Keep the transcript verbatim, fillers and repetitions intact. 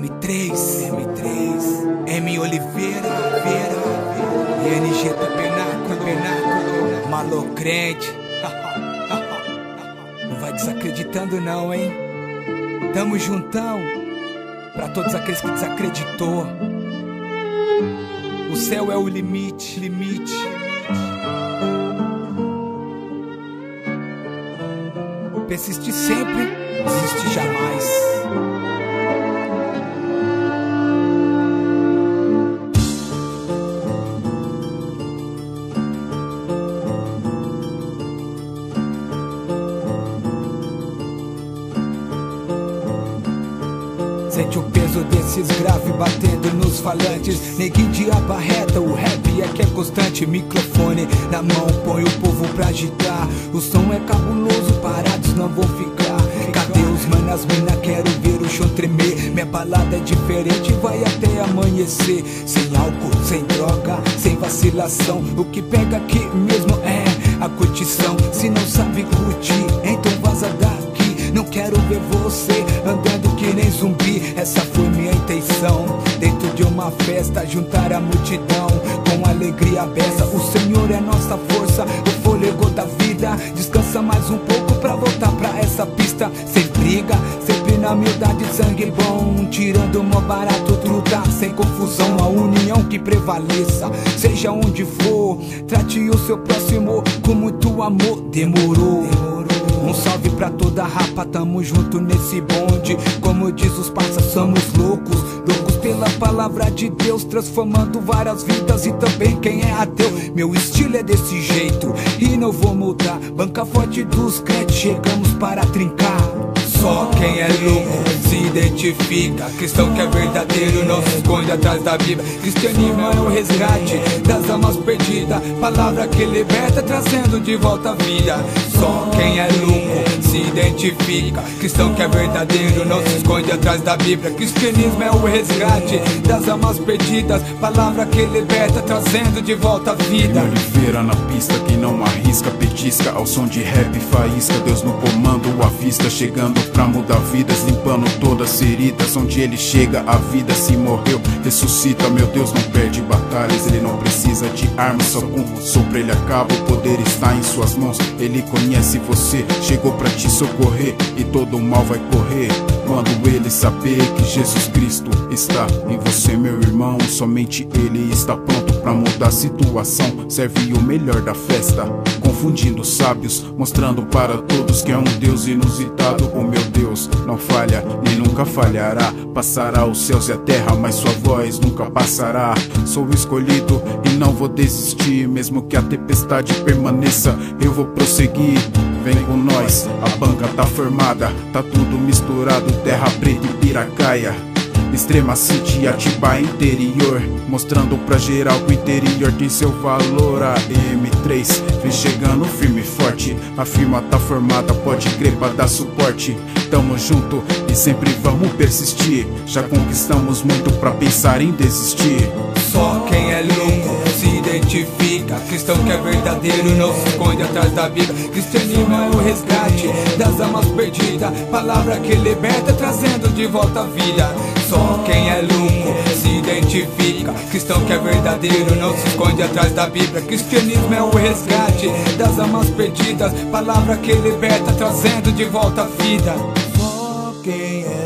M três, M três, M Oliveira, Vera, e N G do Penáculo, Penáculo, Malocrente. Não vai desacreditando não, hein? Tamo juntão, pra todos aqueles que desacreditou. O céu é o limite, limite. Persiste sempre, desiste jamais. Sente o peso desses graves batendo nos falantes. Neguinho de abarreta, o rap é que é constante. Microfone na mão, põe o povo pra agitar. O som é cabuloso, parados não vão ficar. Cadê os manas, mina, quero ver o chão tremer. Minha balada é diferente, vai até amanhecer. Sem álcool, sem droga, sem vacilação. O que pega aqui mesmo é a curtição. Se não sabe curtir, então vaza daqui. Não quero ver você andando que nem zumbi. Essa foi minha intenção. Dentro de uma festa, juntar a multidão com alegria beça. O Senhor é nossa força, o fôlego da vida. Descansa mais um pouco pra voltar pra essa pista. Sem briga, sempre na humildade, sangue bom. Tirando o mó barato, truta, sem confusão. A união que prevaleça, seja onde for. Trate o seu próximo com muito amor. Demorou, Demorou. Um salve pra toda a rapa, tamo junto nesse bonde. Como diz os parça, somos loucos, loucos pela palavra de Deus, transformando várias vidas e também quem é ateu. Meu estilo é desse jeito e não vou mudar. Banca forte dos crentes, chegamos para trincar. Só quem é louco se identifica. Cristão que é verdadeiro não se esconde atrás da Bíblia. Cristianismo é o resgate das almas perdidas. Palavra que liberta, trazendo de volta a vida. Só quem é louco se identifica. Cristão que é verdadeiro não se esconde atrás da Bíblia. Cristianismo é o resgate das almas perdidas. Palavra que liberta, trazendo de volta a vida. M Oliveira na pista, quem não arrisca, petisca. Ao som de rap, faísca. Deus no comando, à vista, chegando pra mudar vidas, limpando todas as feridas. Onde ele chega, a vida se morreu, ressuscita. Meu Deus não perde batalhas, ele não precisa de armas. Só com um sopro ele acaba, o poder está em suas mãos. Ele conhece você, chegou pra te socorrer. E todo o mal vai correr quando ele saber que Jesus Cristo está em você, meu irmão. Somente ele está pronto pra mudar a situação. Serve o melhor da festa, confundindo sábios, mostrando para todos que é um Deus inusitado. O meu Deus não falha, nem nunca falhará. Passará os céus e a terra, mas sua voz nunca passará. Sou o escolhido e não vou desistir. Mesmo que a tempestade permaneça, eu vou prosseguir. Vem com nós, a banca tá formada. Tá tudo misturado, Terra Preta e Piracaia, Extrema City, Atibaia interior. Mostrando pra geral que o interior tem seu valor. A M três vem chegando firme e forte. A firma tá formada, pode crer pra dar suporte. Tamo junto e sempre vamos persistir. Já conquistamos muito pra pensar em desistir. Só quem é louco se identifica. Cristão que é verdadeiro não se esconde atrás da Bíblia. Cristianismo é o resgate das almas perdidas. Palavra que liberta, trazendo de volta a vida. Só quem é louco se identifica. Cristão que é verdadeiro não se esconde atrás da Bíblia. Cristianismo é o resgate das almas perdidas. Palavra que liberta, trazendo de volta a vida. Só quem é